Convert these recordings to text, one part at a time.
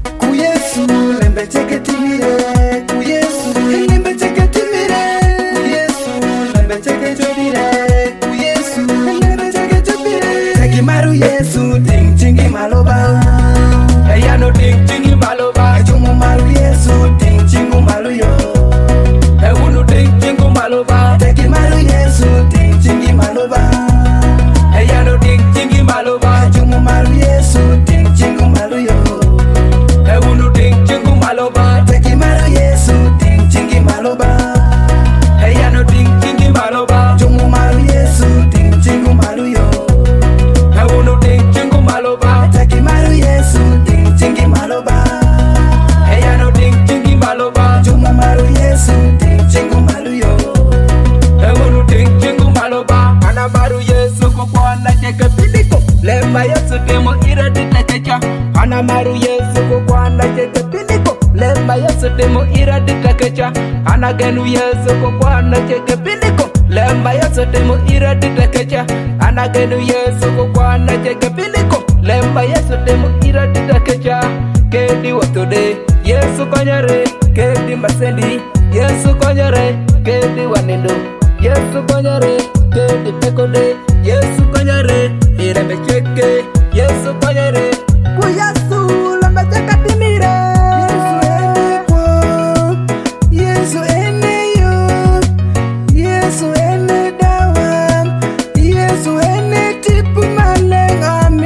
Kuyesu lembe cheke timire, Kuyesu lembe cheke timire, Kuyesu lembe cheke timire, Kuyesu lembe cheke timire. Teki maru Yesu ting chingi maloba, Eya no ting chingi maloba. Ejumu maru Yesu ting chingu malu yo, Ewunu ting chingu maloba. Teki maru Yesu ting chingi maloba, Eya no ting chingi maloba. Ejumu maru Yesu ting chingu malu yo, Ewunu ting chingu maloba. Teki maru Yesu ting chingi maloba, Eya no ting chingi maloba. Ejumu maru Yesu ting chingu malu yo, Ewunu ting chingu maloba. Teki maru Yesu ting chingi maloba, Eya no ting chingi maloba. Ejumu maru Yesu ting chingu malu yo, Ewunu ting chingu maloba. Ana maru Yesu kukwana cheke piliko. Lemba Yesu demo ira ditakecha. Ana maru Yesu kukwana cheke piliko. Lemba Yesu demo ira ditakecha. Ana genu Yesu kukwana cheke piliko. Lemba Yesu demo ira ditakecha. Ana genu Yesu kukwana cheke piliko. Lemba Yesu demo ira ditakecha. Kedi watode Yesu konyare. Kedi masendi Yesu konyare. Kedi wanindo Yesu konyare. Kedi pekode Yesu konyare. Irembe cheke Yesu konyare. Kuyesu lembe cheke timire. Yesu ene kwa, Yesu ene yo, Yesu ene dawa, Yesu ene tipu maleng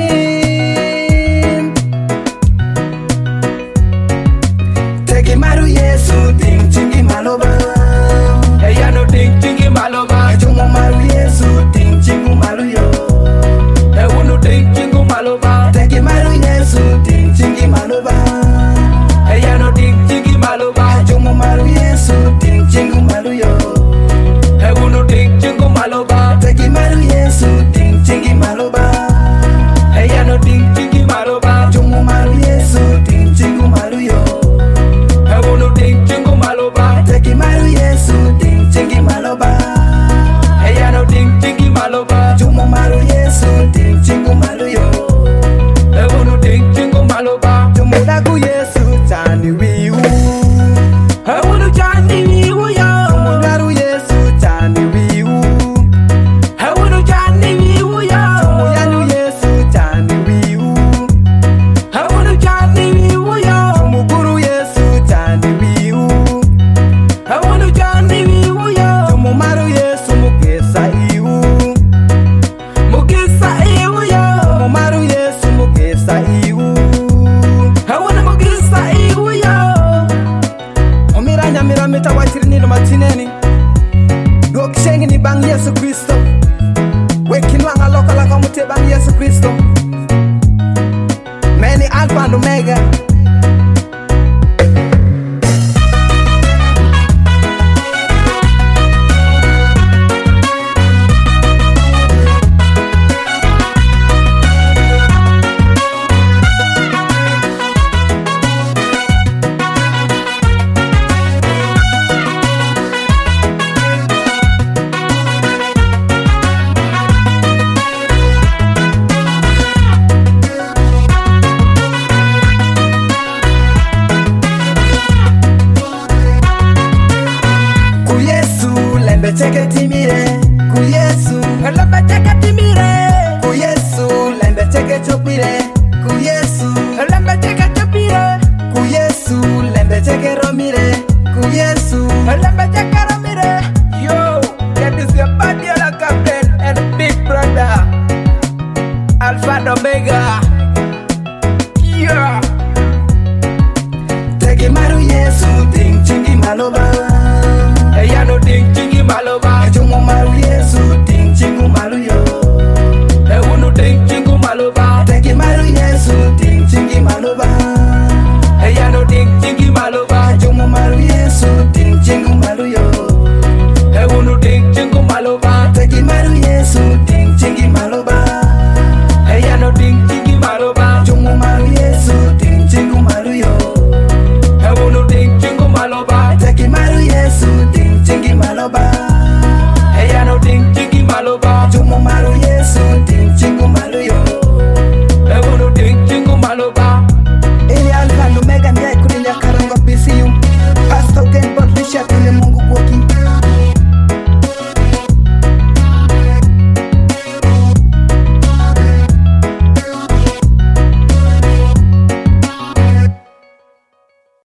amin. Teki maru Yesu ting chingi maloba, Eya no ting chingi maloba. Ejumu maru Yesu ting chingu malu yo, Ewunu ting chingu maloba. Teki maru Yesu ting chingi maloba, Eya no ting chingi maloba. Ejumu maru Yesu ting chingu malu yo, Ewunu ting chingu maloba. Teki maru Yesu ting chingi maloba, Eya no ting chingi maloba. Ejumu maru Yesu ting chingu malu yo, Ewunu ting chingu maloba. Teki maru Yesu ting chingi maloba, Eya no ting chingi maloba. Ejumu maru Yesu ting chingu malu yo, Ewunu ting chingu maloba. Ejumu dagu Yesu chani wiu, Ewunu chani wiwu yo. Ejumu daru Yesu chani wiu, Ewunu chani wiwu yo. Ejumu yanu Yesu chani wiu, Ewunu chani wiwu yo. Ejumu guru Yesu chani wiu, Ewunu chani wiwu yo. Ejumu maru Yesu mukesa iu, Mugisa iwu yo. Ejumu maru Yesu mukesa iu, Ewunu mugisa iwu yo. Omira nyamira mita wachiri no machineni, Dok shengi ni bang Yesu Kristo, Wekinwanga loka laka mute bang Yesu Kristo, Many Alpha and Omega. Kuyesu lembe cheke timire, Kuyesu Lembe cheke timire. Kuyesu lembe cheke chopire, Kuyesu Lembe cheke chopire. Kuyesu lembe cheke romire, Kuyesu Lembe cheke ramire. Yo, that is your Badiola captain and big brother Alpha and Omega. Yeah. Teki maru Yesu ting chingi maloba, Eya no ting chingi maloba. Ejumu maru Yesu ting chingu malu yo, Ewunu ting chingu maloba. Teki maru Yesu ting chingi maloba, Eya no ting chingi maloba. Ejumu maru Yesu ting chingu malu yo, Ewunu ting chingu maloba. Teki maru Yesu ting chingi maloba, Eya no ting chingi maloba. Ejumu maru Yesu ting chingu malu yo, Ewunu ting chingu maloba. Teki maru see you.